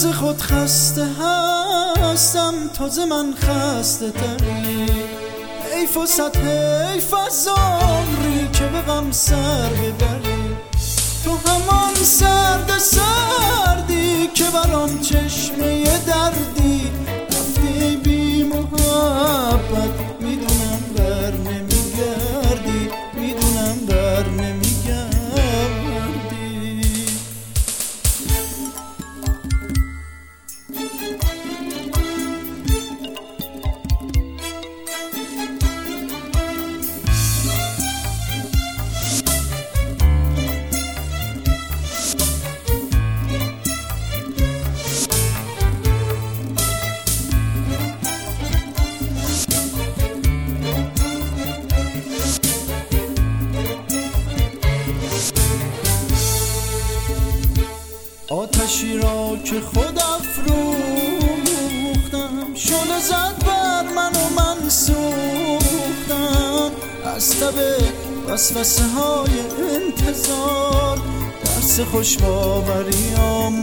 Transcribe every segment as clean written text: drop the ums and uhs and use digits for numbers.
ز خود خسته هستم، تازه من خسته تری. حیف و صد حیف از عمری که به غم سر ببری. تو همان سرد سردی که برام چشمه دردی. رفتی بی محبت، میدونم بر نمیگردی، میدونم بر نمیگردی. آتشی را که خود افروختم، شعله زد بر من و من سوختم. از تب وسوسه های انتظار درس خوش باوری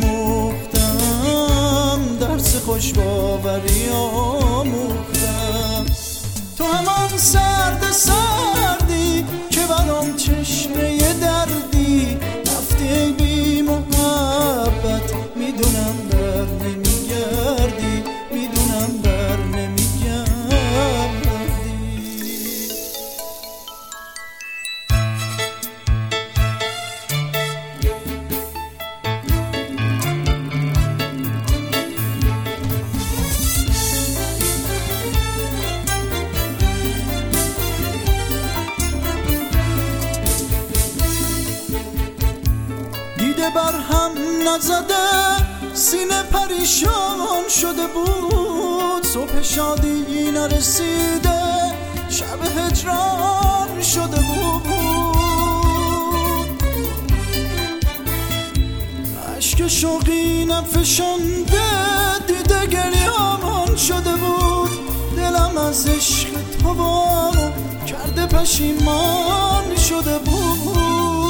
آموختم، درس خوش باوری آموختم. تو همان سرد سردی که برام چشمه دردی. رفتی بی محبت، میدونم بر نمیگردی، میدونم بر نمیگردی. دیده بر هم نزده، سینه پریشان شده بود. صبح شادی نرسیده، شب هجران شده بود. اشک شوقی نفشانده، دیده گریه‌مان شده بود. دلم از عشق تو کرده پشیمان شده بود.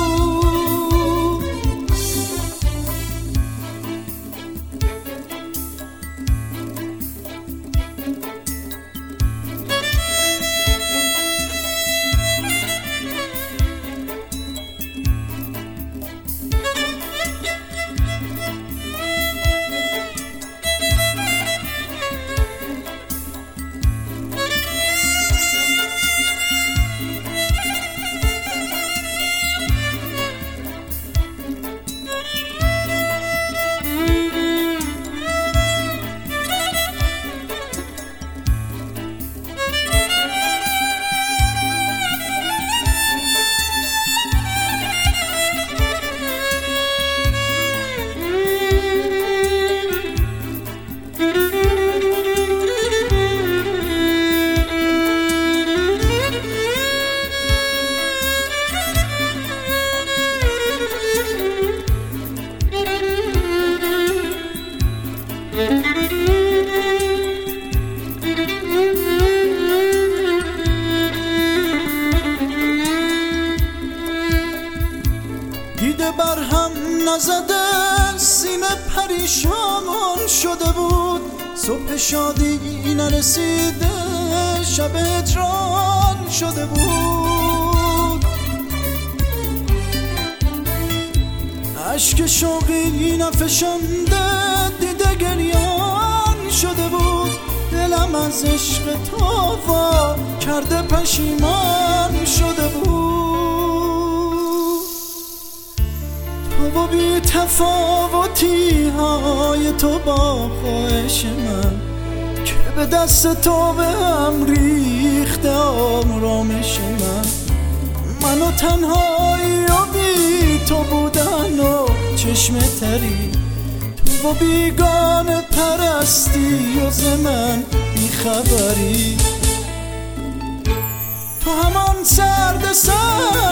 دیده بر هم نزده، سینه پریشان شده بود. صبح شادی نرسیده، شب هجران شده بود. اشک شوقی نفشانده، دیده گریان شده بود. دلم از عشق تو کرده پشیمان شده بود. تو بی تفاوتی های تو با خواهش من، که به دست تو به هم ریخته آرامش من و تنهایی و بی تو بودن و چشم تری. تو بیگانه پرستی و ز من بیخبری. تو همان سرد